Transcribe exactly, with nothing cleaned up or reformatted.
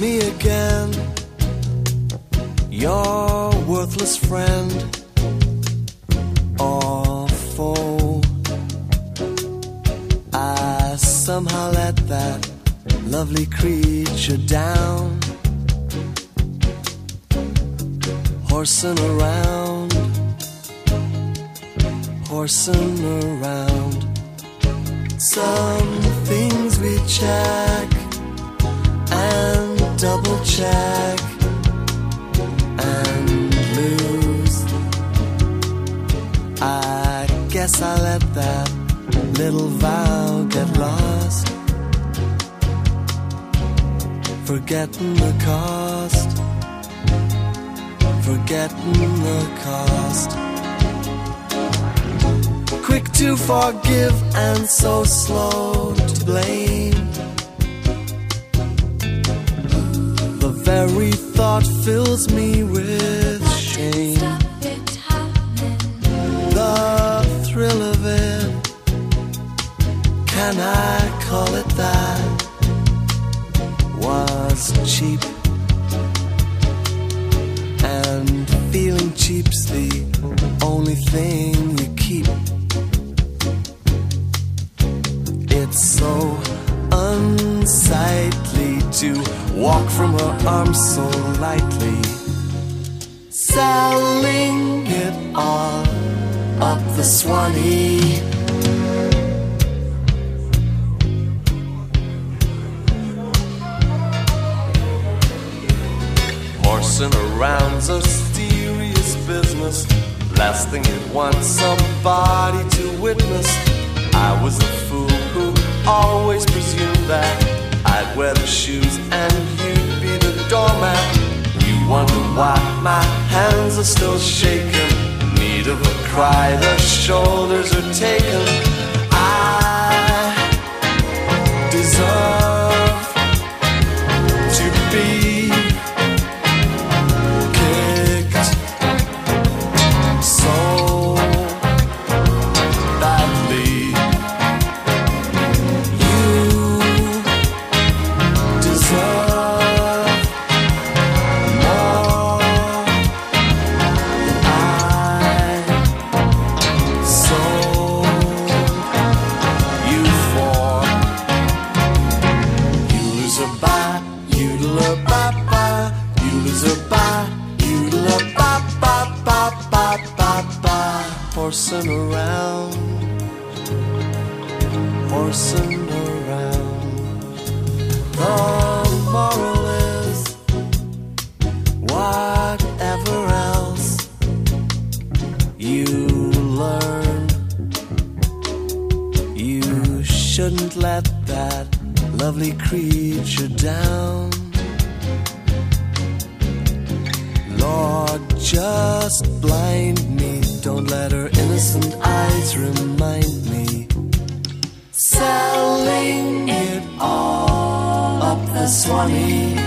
me again, your worthless friend or foe. I somehow let that lovely creature down, horsing around, horsing around. Some things we check and double check and lose. I guess I let that little vow get lost, forgetting the cost, forgetting the cost. Quick to forgive and so slow to blame. The very thought fills me with shame. The thrill of it, can I call it that, was cheap. And feeling cheap's the only thing you keep. It's so unsightly to walk from her arms so lightly, selling it all up the Swanee. Horsing around's a serious business. Last thing you'd want somebody to witness. I was a fool who always presumed that I'd wear the shoes and you'd be the doormat. You wonder why my hands are still shaking, in need of a cry, the shoulders are taken. I deserve to be kicked so badly. Horsing around, horsing around. The moral is, whatever else you learn, you shouldn't let that lovely creature down. Lord, just blind me, don't let her innocent eyes remind me, selling it all up the Swanee.